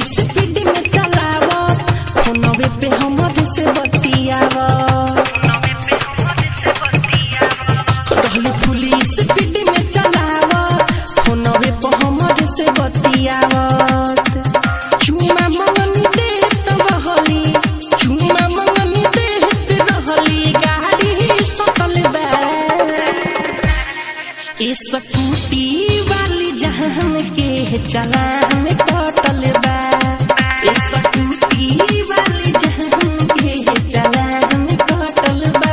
speed में चलावा फोनवे पे हमरे से बतियावा कहली फुली स्पीड में चलावा फोनवे पे हमरे से बतियावा चुमा मंगनी देत रहली चुमा मंगनी देत रहली गाड़ी सकल बा ए स्कूटी वाली जहान के चलान कटल बा ए स्कूटी वाली जहान के चलान कटल बा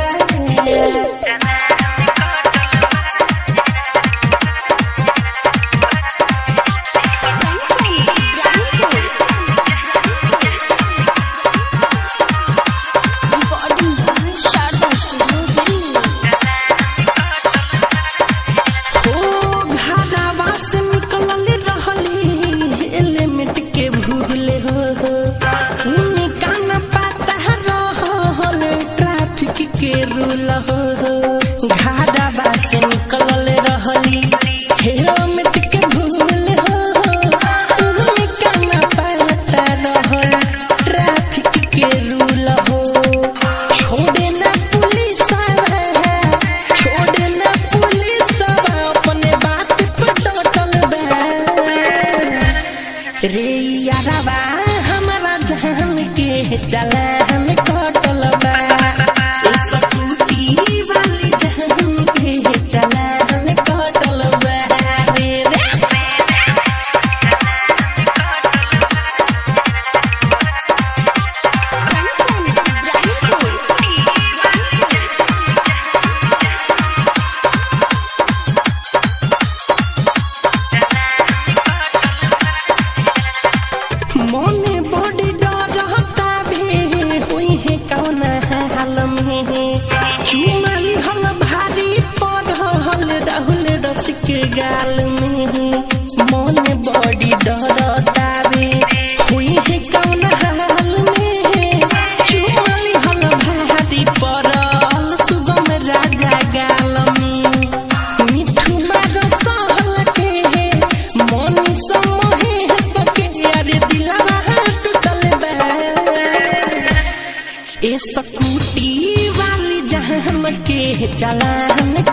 घाड़ा बासे निकलल रहली हेलमेट के भूल हो उन्हें काना पाता रहल ट्रैफिक के रूल हो छोड़े ना पुलिस अपने बात पर डटल बा रे यारवा हमारा जान के चलान कटल बा मोने बॉडी डरता भी हुई है कौन हाल में चुमाली हल भारी पड़ल राहुल रस के गाल में मोने बॉडी डरता भी हुई है कौन हाल में चुमाली हल भारी पड़ल सुगम राजा गाल में मिठू मार सहल के मोनी समहे ए स्कूटी वाली जहान के चलान